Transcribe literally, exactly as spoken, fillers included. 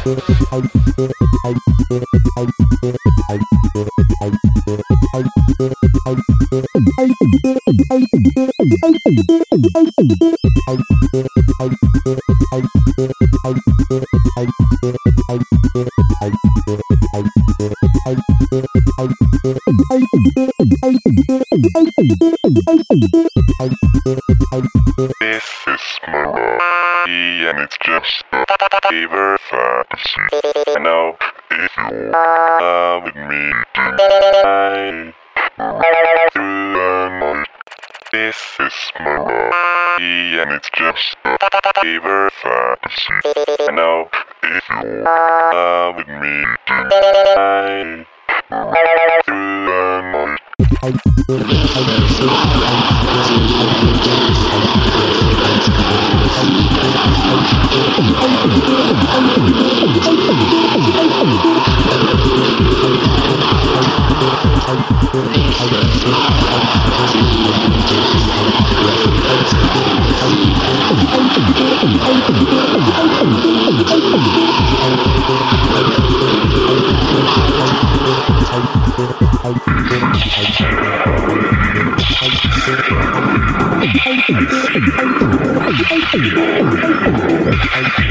This is Mariah, and it's just a fever fantasy. I know if you are with me tonight, through the night. This is Mariah, and it's just a fever fantasy. I know if you are with me tonight, through the night. Thank you.